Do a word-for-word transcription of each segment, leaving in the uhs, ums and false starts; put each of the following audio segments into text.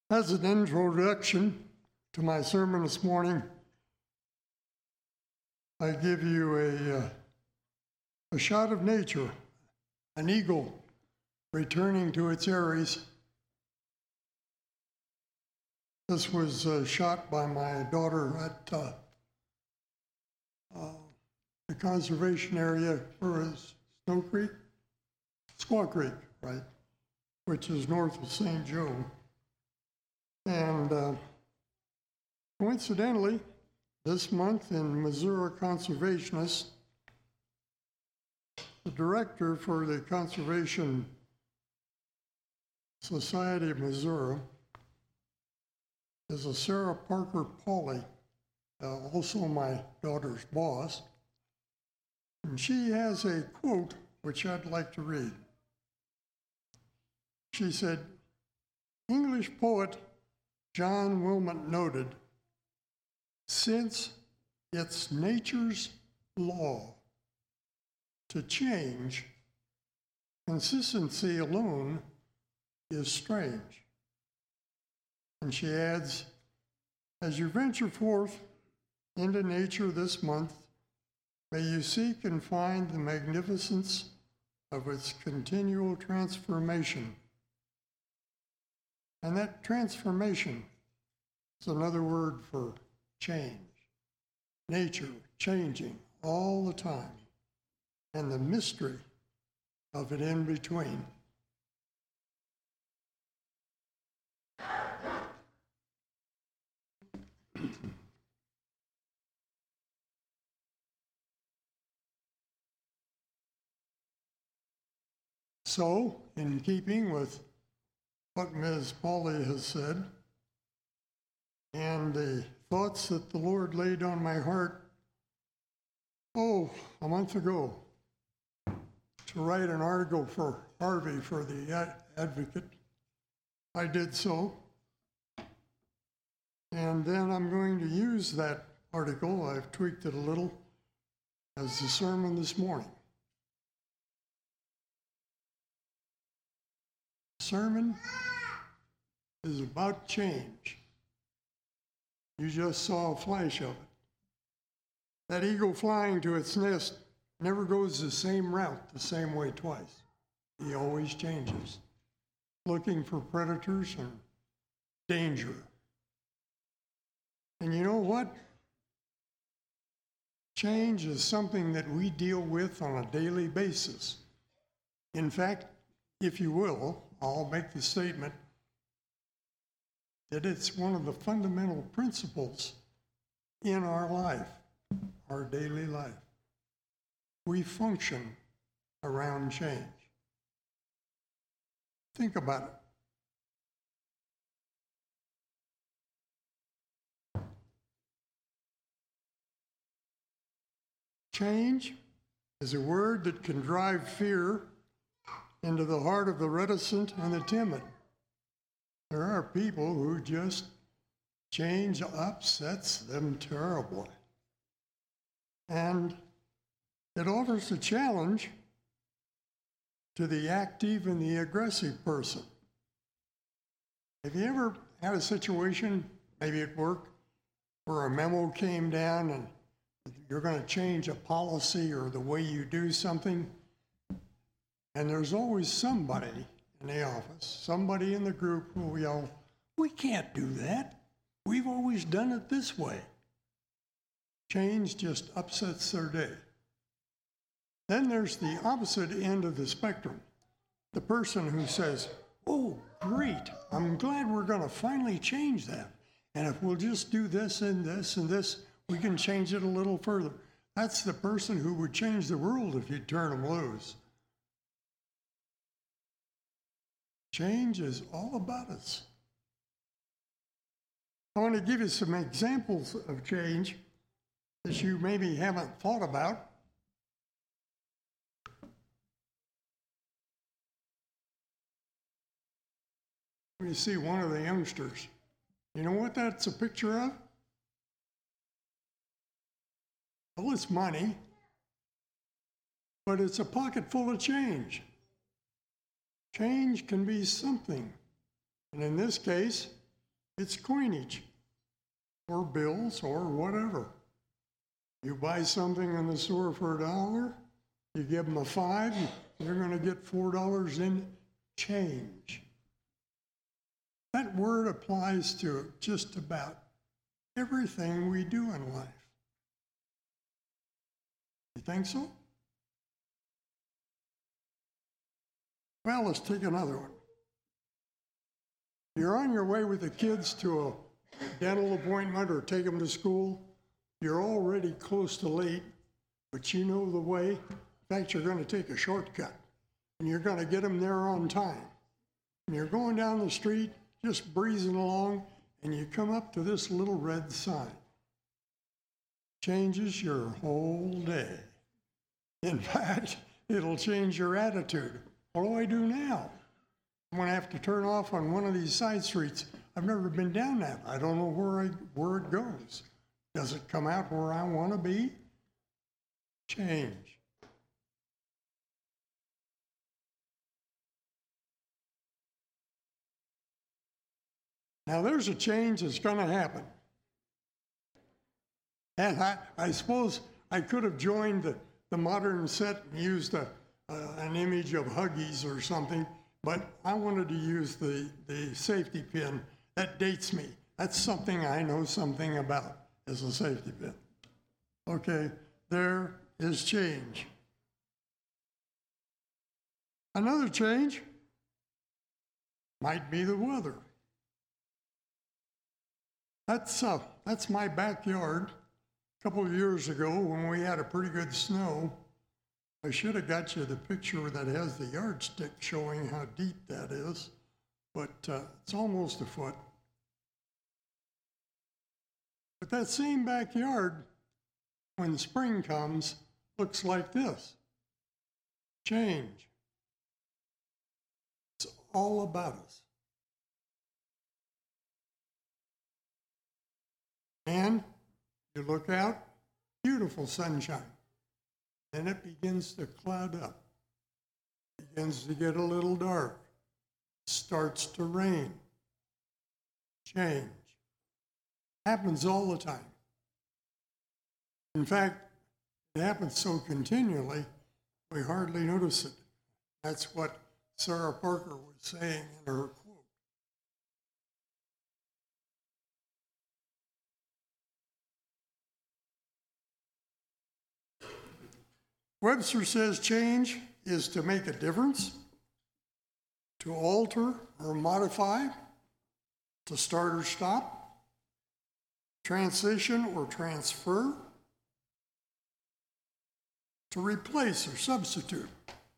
As an introduction to my sermon this morning, I give you a, uh, a shot of nature, an eagle returning to its eyries. This was uh, shot by my daughter at uh, uh, the conservation area for Snow Creek, Squaw Creek, right, which is north of Saint Joe. And uh, coincidentally, this month in Missouri Conservationists, the director for the Conservation Society of Missouri is a Sarah Parker Pauley, uh, also my daughter's boss. And she has a quote which I'd like to read. She said, "English poet John Wilmot noted, since it's nature's law to change, consistency alone is strange." And she adds, as you venture forth into nature this month, may you seek and find the magnificence of its continual transformation. And that transformation is another word for change. Nature changing all the time, and the mystery of it in between. So, in keeping with what Miz Pauley has said, and the thoughts that the Lord laid on my heart, oh, a month ago, to write an article for Harvey for the Ad- Advocate, I did so. And then I'm going to use that article, I've tweaked it a little, as the sermon this morning. Sermon is about change. You just saw a flash of it. That eagle flying to its nest never goes the same route the same way twice. He always changes, looking for predators and danger. And you know what? Change is something that we deal with on a daily basis. In fact, if you will, I'll make the statement that it's one of the fundamental principles in our life, our daily life. We function around change. Think about it. Change is a word that can drive fear into the heart of the reticent and the timid. There are people who just change upsets them terribly. And it offers a challenge to the active and the aggressive person. Have you ever had a situation, maybe at work, where a memo came down and you're going to change a policy or the way you do something? And there's always somebody in the office, somebody in the group who will yell, "We can't do that. We've always done it this way." Change just upsets their day. Then there's the opposite end of the spectrum. The person who says, "Oh, great, I'm glad we're going to finally change that. And if we'll just do this and this and this, we can change it a little further." That's the person who would change the world if you'd turn them loose. Change is all about us. I want to give you some examples of change that you maybe haven't thought about. Let me see one of the youngsters. You know what that's a picture of? Well, it's money, but it's a pocket full of change. Change can be something. And in this case, It's coinage, or bills, or whatever. You buy something in the store for a dollar, you give them a five, you're going to get four dollars in change. That word applies to just about everything we do in life. You think so? Well, let's take another one. You're on your way with the kids to a dental appointment or take them to school. You're already close to late, but you know the way. In fact, you're going to take a shortcut, and you're going to get them there on time. And you're going down the street, just breezing along, and you come up to this little red sign. Changes your whole day. In fact, it'll change your attitude. What do I do now? I'm going to have to turn off on one of these side streets. I've never been down that. I don't know where, I, where it goes. Does it come out where I want to be? Change. Now, there's a change that's going to happen. And I, I suppose I could have joined the, the modern set and used a, uh, an image of Huggies or something, but I wanted to use the, the safety pin. That dates me. That's something I know something about, as a safety pin. Okay, there is change. Another change might be the weather. That's, uh, that's my backyard. A couple of years ago when we had a pretty good snow, I should have got you the picture that has the yardstick showing how deep that is, but uh, it's almost a foot. But that same backyard, when spring comes, looks like this. Change. It's all about us. And you look out, beautiful sunshine. Then it begins to cloud up. It begins to get a little dark. It starts to rain. Change. Happens all the time. In fact, it happens so continually, we hardly notice it. That's what Sarah Parker was saying in her quote. Webster says change is to make a difference, to alter or modify, to start or stop, transition or transfer, to replace or substitute,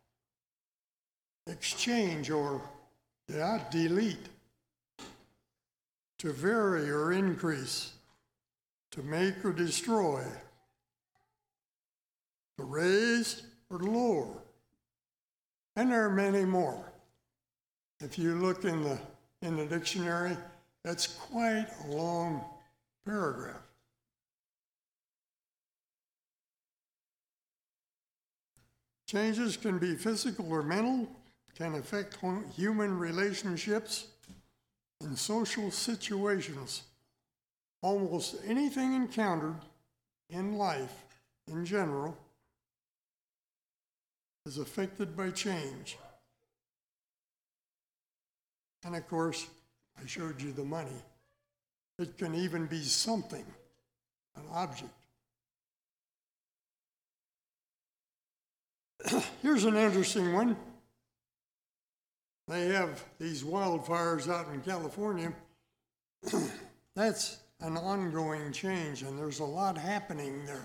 exchange or, yeah, delete, to vary or increase, to make or destroy, to raise or lower. And there are many more. If you look in the, in the dictionary, that's quite a long paragraph. Changes can be physical or mental, can affect human relationships and social situations. Almost anything encountered in life in general is affected by change. And of course, I showed you the money. It can even be something, an object. Here's an interesting one. They have these wildfires out in California. That's an ongoing change, and there's a lot happening there.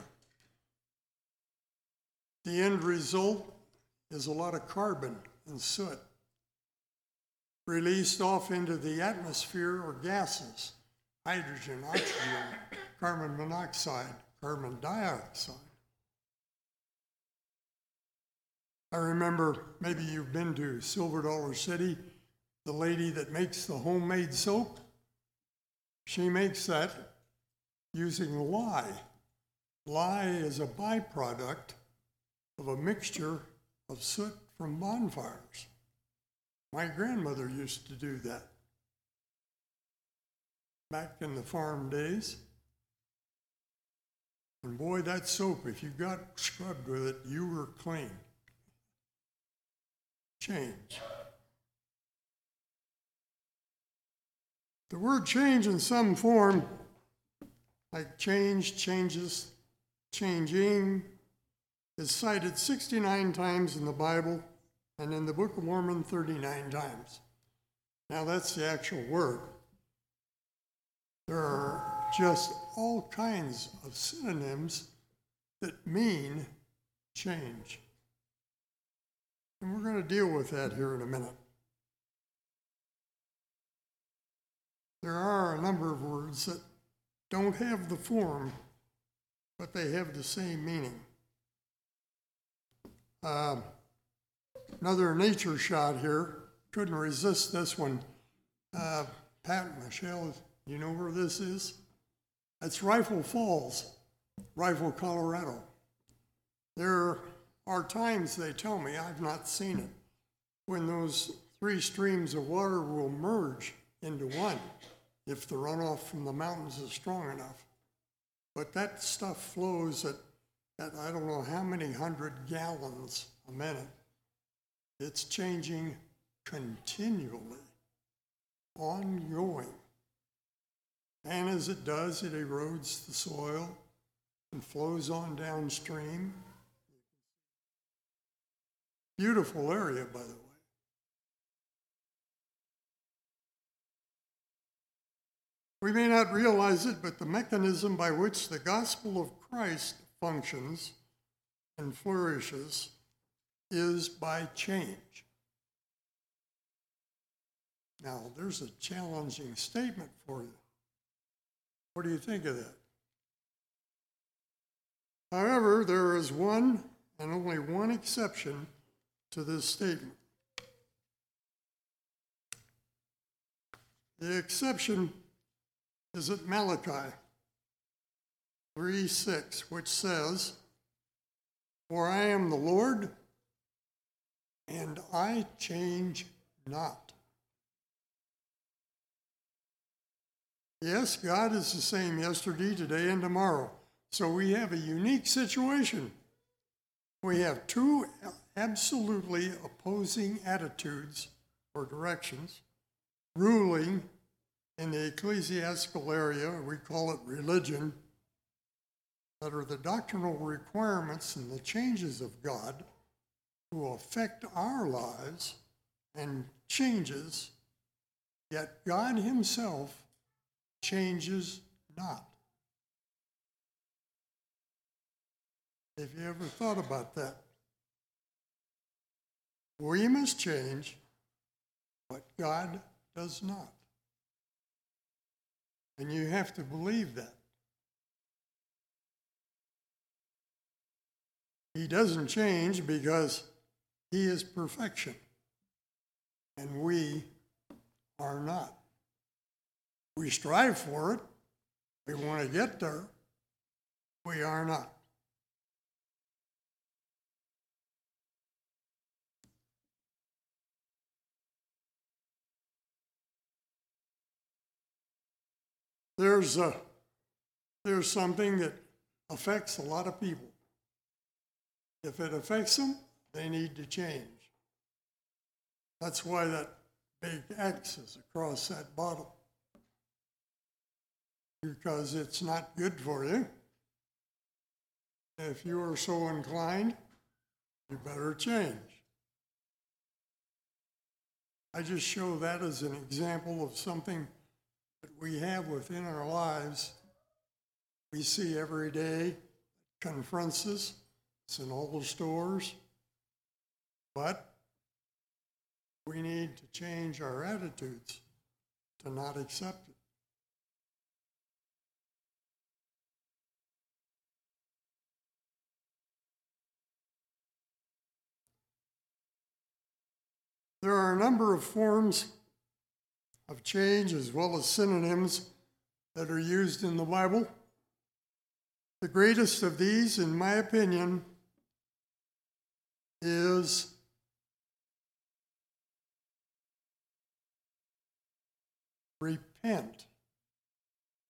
The end result is a lot of carbon and soot released off into the atmosphere or gases, hydrogen, oxygen, carbon monoxide, carbon dioxide. I remember, maybe you've been to Silver Dollar City, the lady that makes the homemade soap, she makes that using lye. Lye is a byproduct of a mixture of soot from bonfires. My grandmother used to do that. back in the farm days. And boy, that soap, if you got scrubbed with it, you were clean. Change. The word change in some form, like change, changes, changing, is cited sixty-nine times in the Bible, and in the Book of Mormon, thirty-nine times. Now that's the actual word. There are just all kinds of synonyms that mean change. And we're going to deal with that here in a minute. There are a number of words that don't have the form, but they have the same meaning. Uh, another nature shot here. Couldn't resist this one. Uh, Pat, Michelle, you know where this is? That's Rifle Falls, Rifle, Colorado. There are times, they tell me, I've not seen it, when those three streams of water will merge into one if the runoff from the mountains is strong enough. But that stuff flows at, at I don't know how many hundred gallons a minute. It's changing continually, ongoing. And as it does, it erodes the soil and flows on downstream. Beautiful area, by the way. We may not realize it, but the mechanism by which the gospel of Christ functions and flourishes is by change. Now, there's a challenging statement for you. What do you think of that? However, there is one and only one exception to this statement. The exception is at Malachi three six, which says, "For I am the Lord, and I change not." Yes, God is the same yesterday, today, and tomorrow. So we have a unique situation. We have two absolutely opposing attitudes or directions ruling in the ecclesiastical area, we call it religion, that are the doctrinal requirements and the changes of God who affect our lives and changes, yet God himself changes not. Have you ever thought about that? We must change, but God does not. And you have to believe that. He doesn't change because he is perfection, and we are not. We strive for it. We want to get there. We are not. There's a, there's something that affects a lot of people. If it affects them, they need to change. That's why that big X is across that bottle. Because it's not good for you. If you are so inclined, you better change. I just show that as an example of something that we have within our lives. We see every day, confronts us. It's in all the stores. But we need to change our attitudes to not accept it. There are a number of forms of change as well as synonyms that are used in the Bible. The greatest of these, in my opinion, is repent.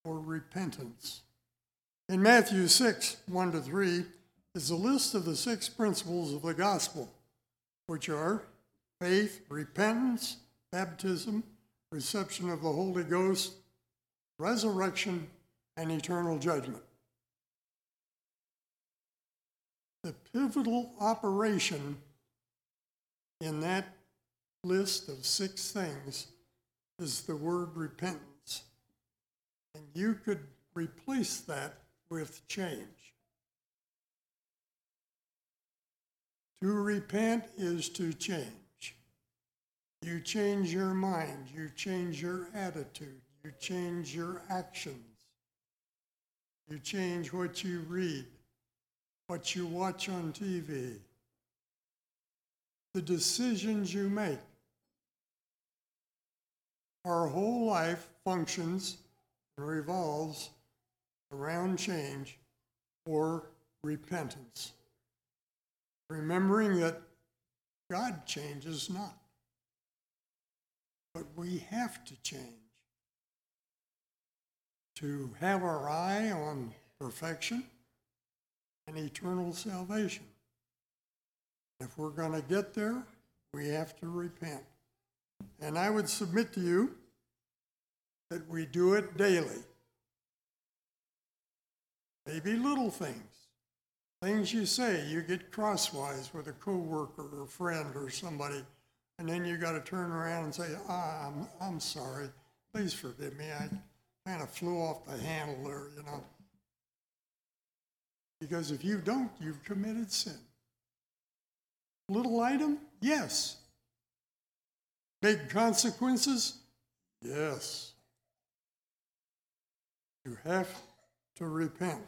for repentance. In Matthew six, one to three, is a list of the six principles of the gospel, which are faith, repentance, baptism, reception of the Holy Ghost, resurrection, and eternal judgment. The pivotal operation in that list of six things is the word repentance. And you could replace that with change. To repent is to change. You change your mind, you change your attitude, you change your actions, you change what you read, what you watch on T V, the decisions you make. Our whole life functions and revolves around change or repentance, remembering that God changes not, but we have to change to have our eye on perfection and eternal salvation. If we're going to get there, we have to repent. And I would submit to you that we do it daily. Maybe little things. Things you say, you get crosswise with a coworker or a friend or somebody, and then you got to turn around and say, ah, I'm, I'm sorry. Please forgive me. I kind of flew off the handle there, you know. Because if you don't, you've committed sin. Little item? Yes. Big consequences? Yes. You have to repent.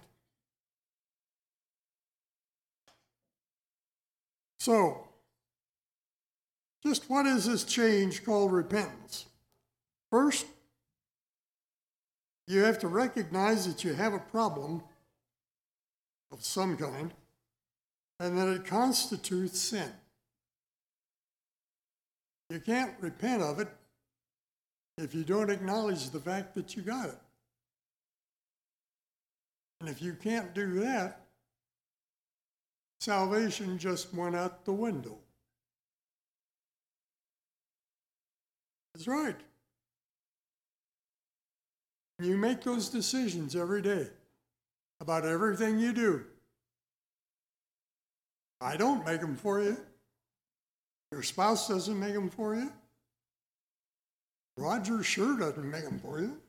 So, just what is this change called repentance? First, you have to recognize that you have a problem of some kind and that it constitutes sin. You can't repent of it if you don't acknowledge the fact that you got it. And if you can't do that, salvation just went out the window. That's right. You make those decisions every day about everything you do. I don't make them for you. Your spouse doesn't make them for you. Roger sure doesn't make them for you.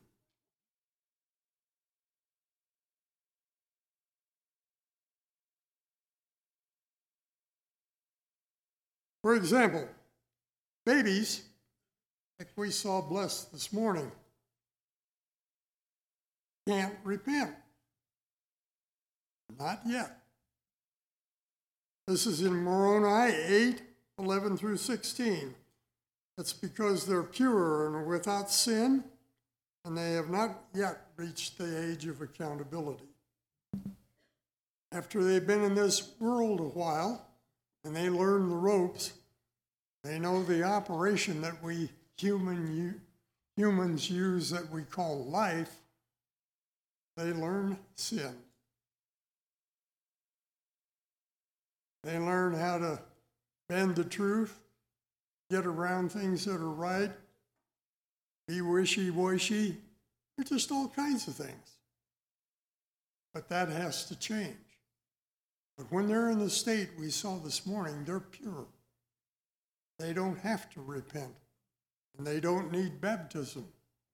For example, babies, like we saw blessed this morning, can't repent. Not yet. This is in Moroni eight, eleven through sixteen. That's because they're pure and without sin, and they have not yet reached the age of accountability. After they've been in this world a while, and they learn the ropes, they know the operation that we human humans use that we call life, they learn sin. They learn how to bend the truth, get around things that are right, be wishy-washy. They're just all kinds of things. But that has to change. But when they're in the state we saw this morning, they're pure. They don't have to repent, and they don't need baptism.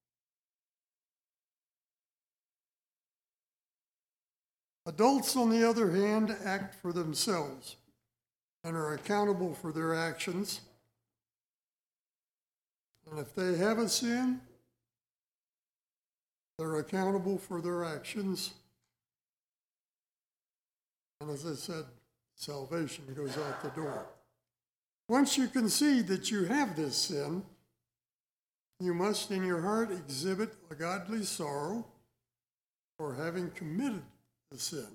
Adults, on the other hand, act for themselves and are accountable for their actions. And if they have a sin, they're accountable for their actions. And as I said, salvation goes out the door. Once you concede that you have this sin, you must in your heart exhibit a godly sorrow for having committed the sin.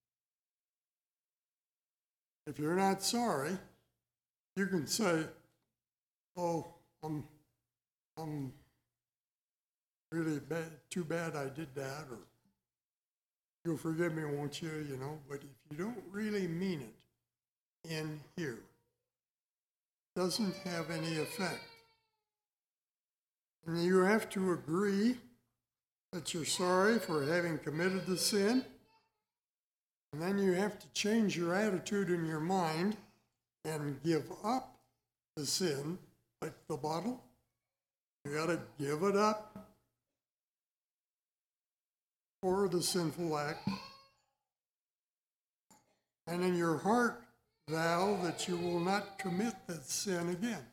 If you're not sorry, you can say, oh, I'm, I'm really bad, too bad I did that, or you'll forgive me, won't you, you know, but if you don't really mean it in here, it doesn't have any effect. And you have to agree that you're sorry for having committed the sin, and then you have to change your attitude in your mind and give up the sin, like the bottle. You got to give it up for the sinful act. And in your heart, vow that you will not commit that sin again.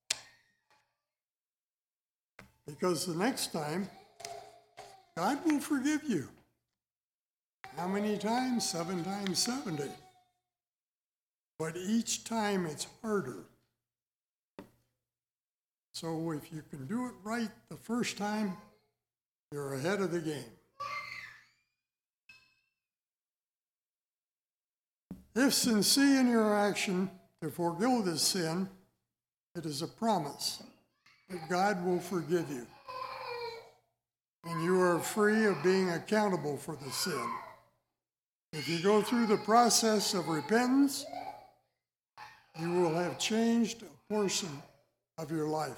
Because the next time, God will forgive you. How many times? Seven times seventy. But each time it's harder. So if you can do it right the first time, you're ahead of the game. If sincere in your action to forego this sin, it is a promise that God will forgive you. And you are free of being accountable for the sin. If you go through the process of repentance, you will have changed a portion of your life.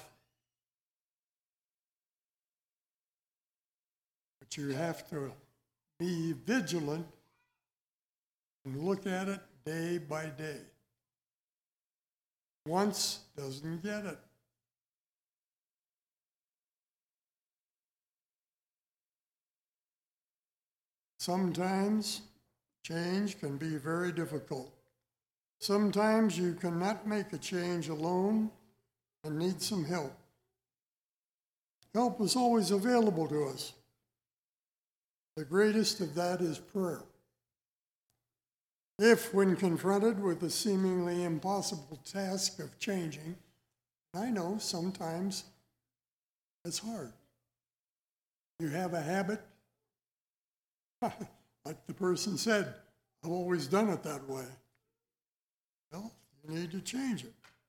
But you have to be vigilant and look at it day by day. Once doesn't get it. Sometimes change can be very difficult. Sometimes you cannot make a change alone and need some help. Help is always available to us. The greatest of that is prayer. If, when confronted with the seemingly impossible task of changing, I know sometimes it's hard. You have a habit, like the person said, I've always done it that way. Well, you need to change it.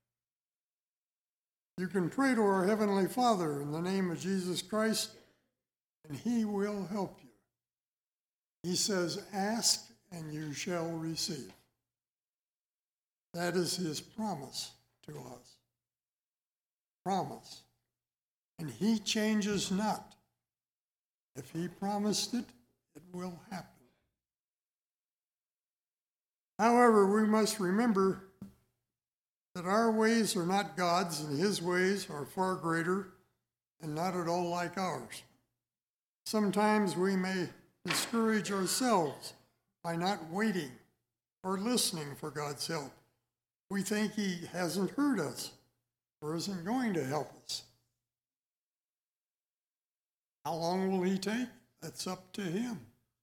You can pray to our Heavenly Father in the name of Jesus Christ, and He will help you. He says, ask and you shall receive. That is His promise to us. Promise. And He changes not. If He promised it, it will happen. However, we must remember that our ways are not God's and His ways are far greater and not at all like ours. Sometimes we may discourage ourselves by not waiting or listening for God's help. We think He hasn't heard us or isn't going to help us. How long will He take? That's up to Him.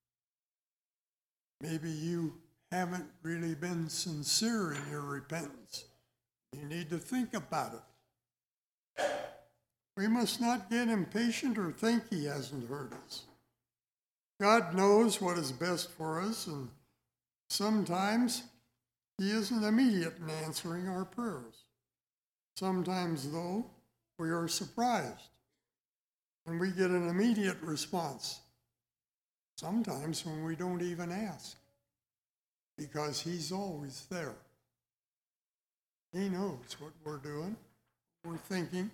Maybe you haven't really been sincere in your repentance. You need to think about it. We must not get impatient or think He hasn't heard us. God knows what is best for us, and sometimes He isn't immediate in answering our prayers. Sometimes, though, we are surprised, and we get an immediate response. Sometimes when we don't even ask, because He's always there. He knows what we're doing, what we're thinking.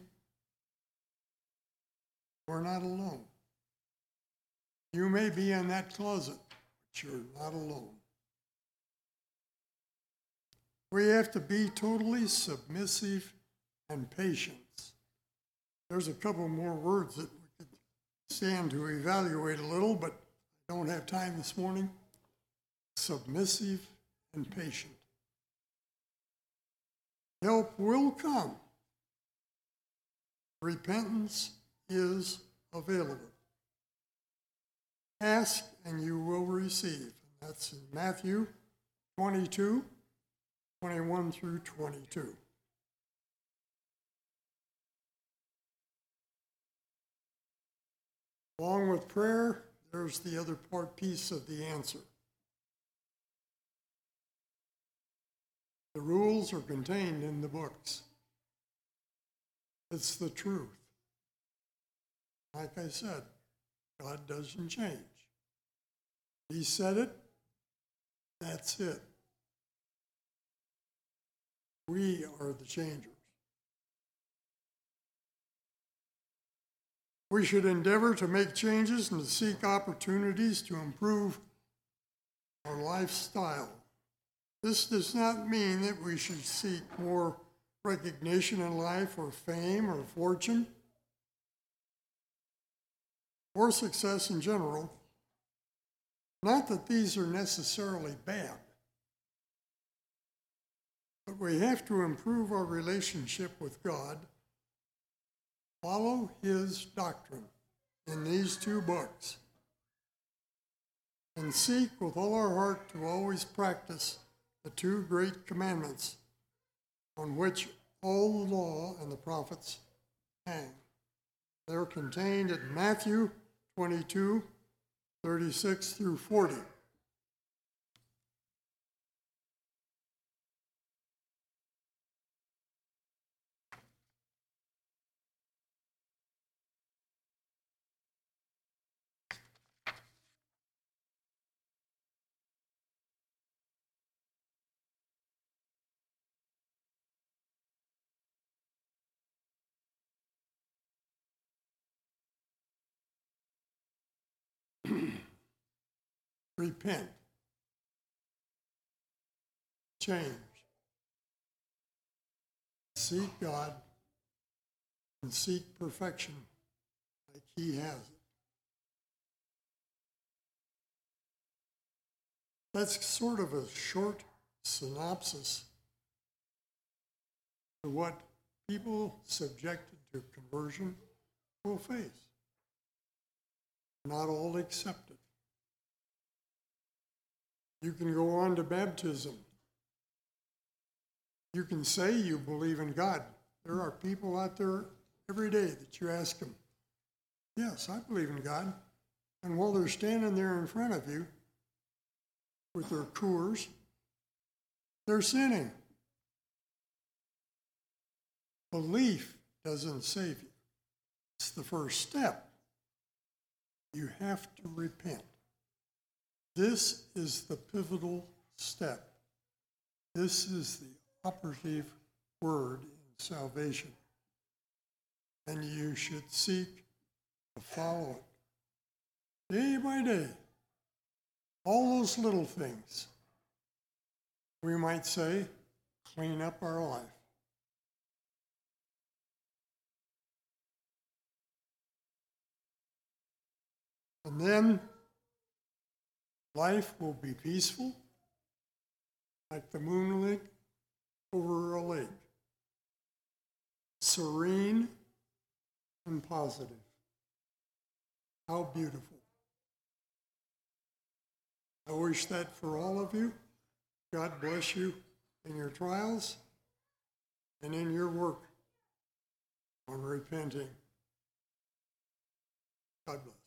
We're not alone. You may be in that closet, but you're not alone. We have to be totally submissive and patient. There's a couple more words that we could stand to evaluate a little, but I don't have time this morning. Submissive and patient. Help will come. Repentance is available. Ask and you will receive. That's in Matthew twenty-two, twenty-one through twenty-two. Along with prayer, there's the other part piece of the answer. The rules are contained in the books. It's the truth. Like I said, God doesn't change. He said it, that's it. We are the changers. We should endeavor to make changes and to seek opportunities to improve our lifestyle. This does not mean that we should seek more recognition in life or fame or fortune or success in general. Not that these are necessarily bad, but we have to improve our relationship with God, follow His doctrine in these two books, and seek with all our heart to always practice the two great commandments on which all the law and the prophets hang. They're contained in Matthew twenty-two, thirty-six through forty. Repent. Change. Seek God and seek perfection like He has it. That's sort of a short synopsis of what people subjected to conversion will face. Not all accept it. You can go on to baptism. You can say you believe in God. There are people out there every day that you ask them, yes, I believe in God. And while they're standing there in front of you with their Coors, they're sinning. Belief doesn't save you. It's the first step. You have to repent. This is the pivotal step. This is the operative word in salvation. And you should seek to follow it day by day. All those little things, we might say, clean up our life. And then life will be peaceful, like the moonlight over a lake, serene and positive. How beautiful. I wish that for all of you. God bless you in your trials and in your work on repenting. God bless.